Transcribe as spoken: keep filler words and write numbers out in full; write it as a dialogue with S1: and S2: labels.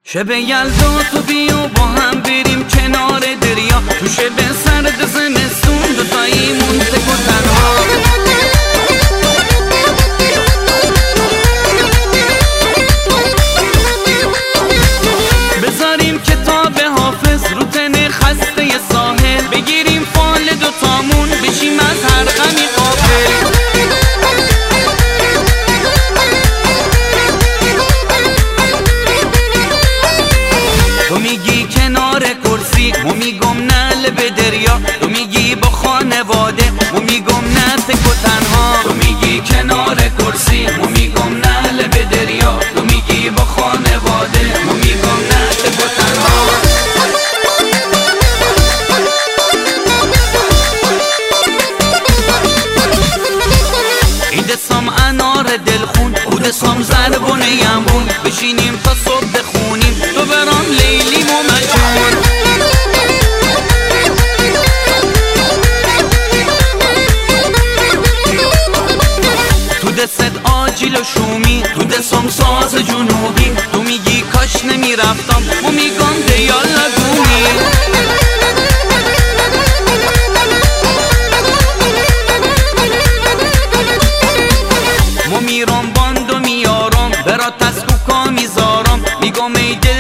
S1: شب یلدا تو بیا با هم بریم کنار دریا، تو شب سرد زمستون دوتاییمون تک و تنها. بذاریم کتاب حافظ رو تن خسته ساحل، بگیریم فال دوتامون بشیم از هر غمی غافل. تو میگی کنار کرسی، مو میگم نه لب دریا. تو میگی با خانواده، مو میگم نه تک و تنها. تو میگی کنار کرسی، مو میگم نه لب دریا. تو میگی با خانواده، مو میگم نه تک و تنها. ایدسام انار دلخون، اودسام زربون یمون، بشینیم تا صبح بخونیم تو برام لیلی و مجنون. تو دست آجیل و شومی، تو دستم ساز جنوبی. تو میگی کاش نمیرفتم، و میگم دیالا گومی. مو میرم باند و میارم برات از کوکا میذارم، میگم ای دل